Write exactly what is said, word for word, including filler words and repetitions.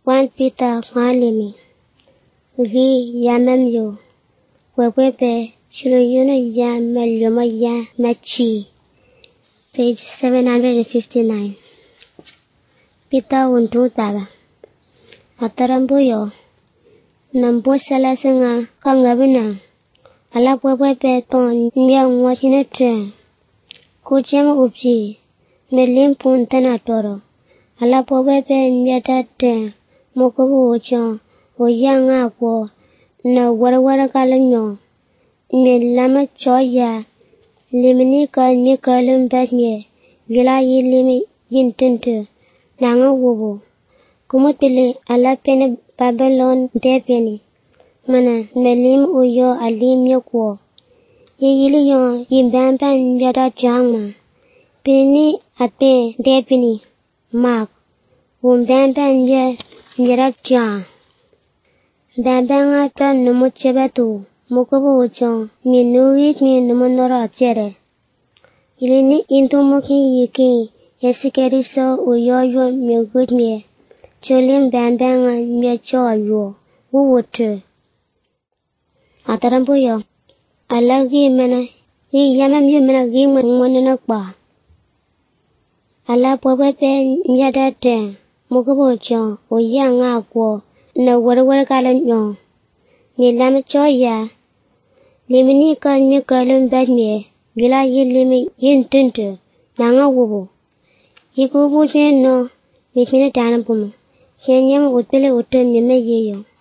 First Peter Malimi Gi Yamam Yo Wewepe Shiroyuno Yam Malyoma Yam Machi Page seven hundred fifty-nine. Peter Untu Taba Atarambuyo Nambo Salasinga Kangabina Ala Wewepe Ton Myang Wachinatre Kucham Upji Melim Puntana Toro Ala Wewepe Myatate Mokobu Ocho Oyanga Kwo Na Warawara Kalanyo Melama Choya Limini Kal Mikalim Batye Vila Yilimi Yintintu Nanga Wubu Kumutili Ala Pene Babylon Depeni Mana Melim Uyo Alim Yokwo Yiliyo Yimbamban Yada Jangma Pini Ate Depeni Mark Wumbamban Yada Jang Bambanga Tan Numuchebatu Mokobu Ucho Minuit Mi Numunora Chere Ilini Intumuki Yiki Yesikeriso Uyoyo Mugutmie Cholim Bambanga Miecho Yo Wuwutu Atarambuyo Alagi Mena Yi Yamam Yumena Gima Mwanakba Ala Popepe Nyadate Mokobu Ucho Oyanga Kwo Na Warawara Kalanyo Nilam Choya Limini Kan Mikalim Badmie Vila Yilimi Yintintu Nanga Wubu Yikubu No Mifina Tanapum Kenyam Utile Utu Nime Yeyo